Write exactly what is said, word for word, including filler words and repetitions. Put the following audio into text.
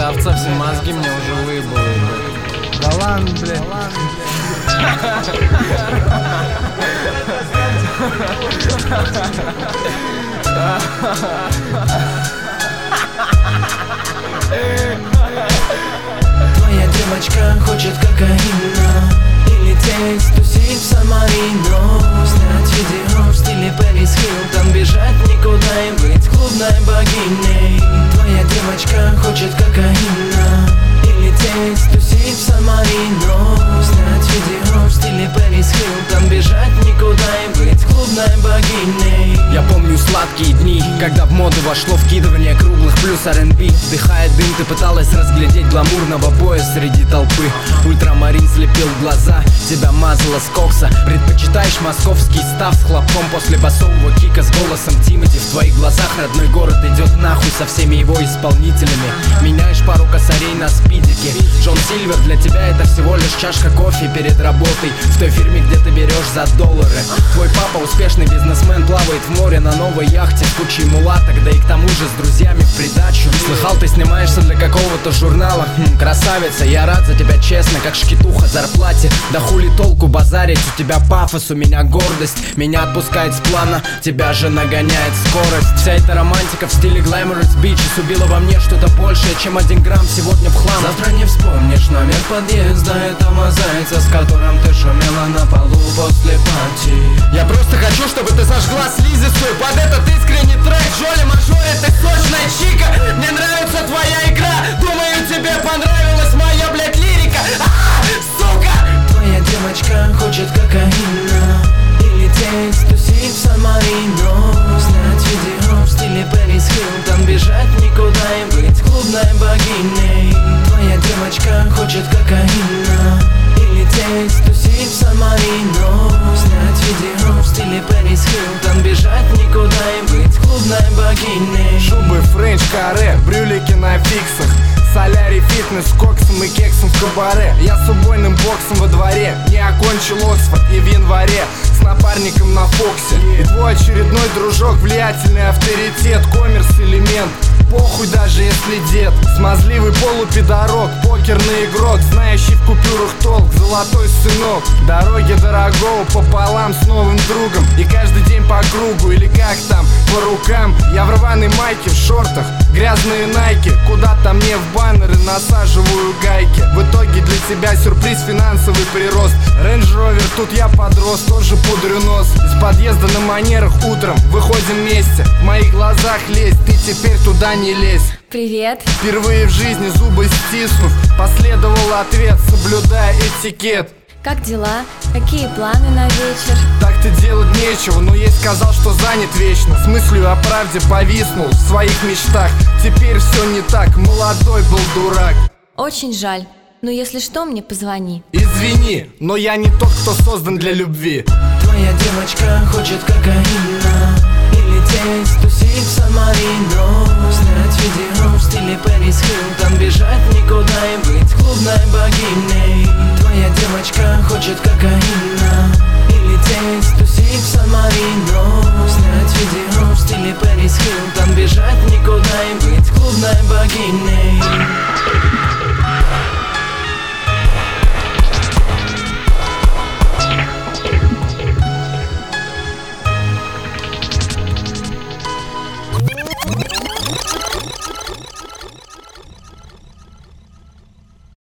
эта овца все мозги мне уже выебала. Да ладно, блядь. Твоя девочка хочет кокаина и лететь, тусить в Сан-Марино, снять видео в стиле Пэрис Хилтон, бежать никуда и быть клубной богиней. Твоя девочка хочет кокаина и лететь, тусить в Сан-Марино, снять видео в стиле Пэрис Хилтон, бежать никуда и быть клубной богиней. Я помню сладкие дни, когда в моду вошло вкидывание круглых плюс ар энд би. Вдыхая дым, ты пыталась разглядеть гламурного боя среди толпы. Ультрамарин слепил глаза, тебя мазало с кокса. Предпочитаешь московский став с хлопком после басового кика с голосом Тимати. В твоих глазах родной город идет нахуй со всеми его исполнителями. Меняешь пару косарей на спидике. Джон Сильвер для тебя это всего лишь чашка кофе перед работой в той фирме, где ты берешь за доллары. Твой папа успешный бизнесмен, плавает в море на новой яхте с кучей мулаток, да и к тому же с друзьями в придачу. Слыхал, ты снимаешься для какого-то журнала. Хм, красавица, я рад за тебя честно, как шкитуха зарплате. Да хули толку базарить, у тебя пафос, у меня гордость. Меня отпускает с плана, тебя же нагоняет скорость. Вся эта романтика в стиле Glamorous Beaches убила во мне что-то большее, чем один грамм сегодня в хлам. Завтра не вспомнишь номер подъезда этого зайца, с которым ты шумела на полу после пати. Я просто хочу, чтобы ты зажгла слизистую под этот искренний трек. Жоли Мажори, ты сочная чика. Мне нравится твоя игра, думаю, тебе понравилась моя, блядь, лирика. А, сука! Твоя девочка хочет кокаина и лететь, тусить в Сан-Марино, снять видео в стиле Пэрис Хилтон, бежать никуда и быть клубной богиней. Твоя девочка хочет кокаина и лететь, тусить в Сан-Марино, снять видео в стиле Пэрис Хилтон, бежать никуда и быть клубной богиней. Шубы френч каре, брюлики на фиксах, солярий, фитнес, коксом и кексом в кабаре. Я с убойным боксом во дворе, не окончил Оксфорд и в январе с напарником на Фоксе. И твой очередной дружок, влиятельный авторитет, коммерс-элемент. Похуй даже если дед, смазливый полупидорок, покерный игрок, знающий в купюрах толк, золотой сынок. Дороги дорогого пополам с новым другом, и каждый день по кругу, или как там, по рукам. Я в рваной майке, в шортах, грязные найки, куда-то мне в баннеры насаживаю гайки. В итоге для тебя сюрприз, финансовый прирост. Рейндж Ровер, тут я подрос, тоже пудрю нос. Из подъезда на манерах утром выходим вместе. В моих глазах лезь, ты теперь туда не лезь. Привет. Впервые в жизни зубы стиснув, последовал ответ, соблюдая этикет. Как дела? Какие планы на вечер? Так-то делать нечего, но ей сказал, что занят вечно. С мыслью о правде повиснул в своих мечтах. Теперь все не так, молодой был дурак. Очень жаль, но если что, мне позвони. Извини, но я не тот, кто создан для любви. Твоя девочка хочет кокаина и лететь, тусить в Сан-Марино, снять видео в стиле Пэрис Хилтон, бежать никуда и быть клубной богиней. Твоя девочка хочет кокаина и лететь, тусить в Сан-Марино, снять видео в стиле Пэрис Хилтон, бежать никуда и быть клубной богиней.